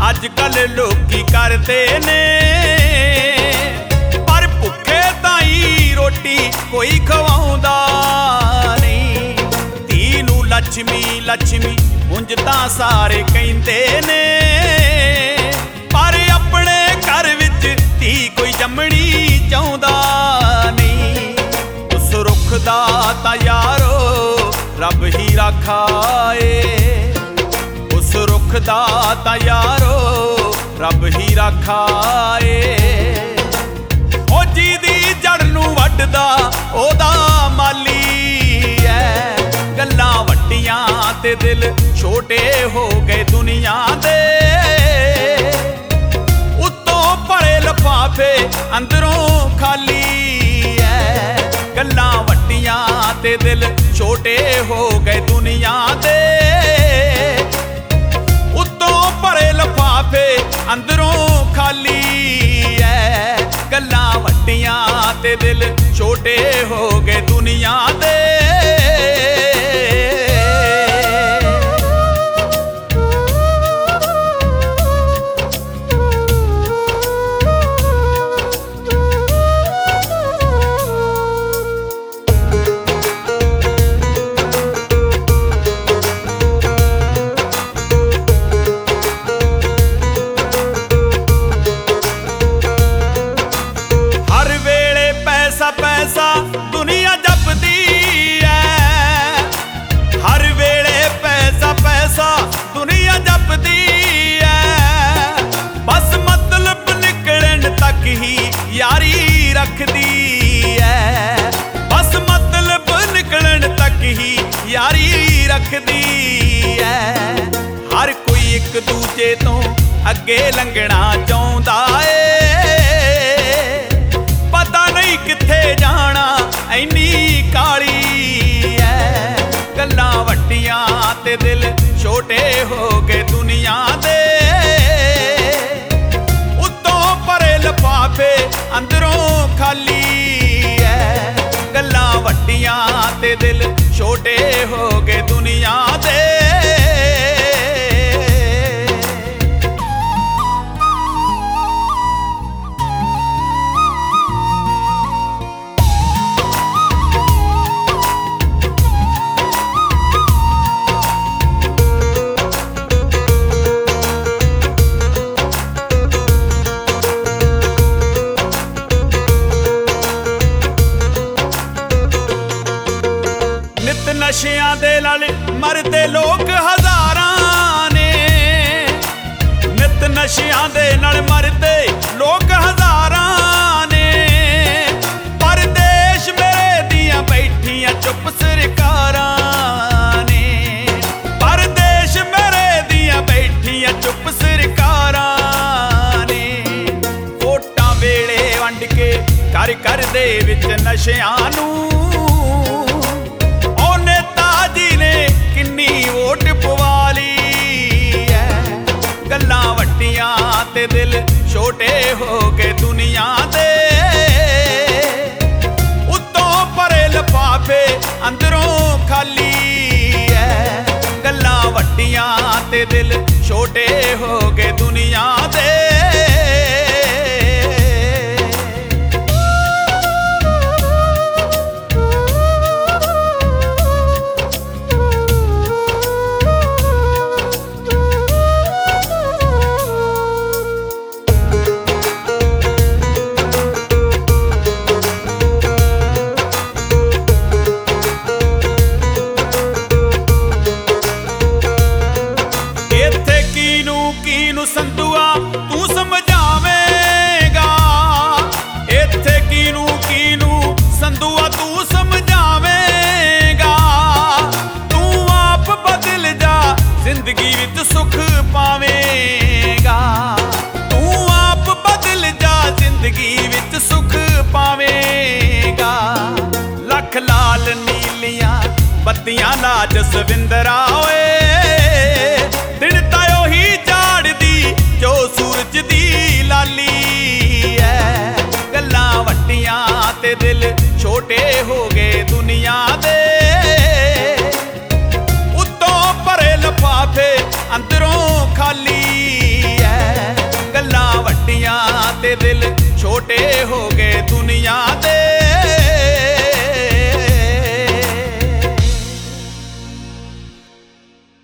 अजकल लोकी करते ने, पर भुखे ताई रोटी कोई खवाउंदा नहीं। धी नूं लक्ष्मी लक्ष्मी उंज तां सारे कहिंदे ने, पर अपने घर विच धी कोई जम्मणी चाहुंदा नहीं। उस रुख दा तां यारो रब ही राखा ए, उस रुख दा तां यारो रब ही राखा ए। ओ जिहदी जड़ नूं वड्डदा ओदा माली ऐ। गल्लां वड्डियां ते दिल छोटे हो गए दुनिया दे, उत्तों भरे लफाफे अंदरों खाली ऐ। गल्लां वड्डियां ते दिल छोटे हो गए दुनिया दे, उत्तों भरे लफाफे अंदरों खाली ऐ। गल्लां वड्डियां ते दिल छोटे हो गए दुनिया दे। पैसा दुनिया जपदी है, हर वेले पैसा पैसा दुनिया जपदी है। बस मतलब निकलण तक ही यारी रखदी है, बस मतलब निकलण तक ही यारी रखदी है। हर कोई एक दूजे तो अगे लंघना चाहुंदा है, पता नहीं किथे जाना ऐनी काली है। गल्लां वड्डियां ते दिल छोटे हो गए दुनिया दे, उत्तों भरे लफाफे अंदरों खाली है। गल्लां वड्डियां ते दिल छोटे हो गए दुनिया दे। नशियां दे नाल मरदे लोग हज़ारां ने, नित नशियां दे नाल मरदे लोग हज़ारां ने। परदेश मेरे दियां बैठियां चुप सरकारां ने, परदेश मेरे दियां बैठियां चुप सरकारां ने। वोटां वेले वंड के घर घर दे विच नशियां नूं किन्नी वोट पवाली है। गल्लां वड्डियां ते दिल छोटे हो गए दुनिया दे, उत्तों भरे लफाफे अंदरों खाली है। गल्लां वड्डियां ते दिल छोटे हो गए दुनिया दे। संधुआ तू समझावेगा, इत्थे कीनू कीनू संधुआ तू समझावेगा। तू आप बदल जा जिंदगी विच सुख पावेगा, तू आप बदल जा जिंदगी विच सुख पावेगा। लख लाल नीलियां बत्तियां ला जसविंदरा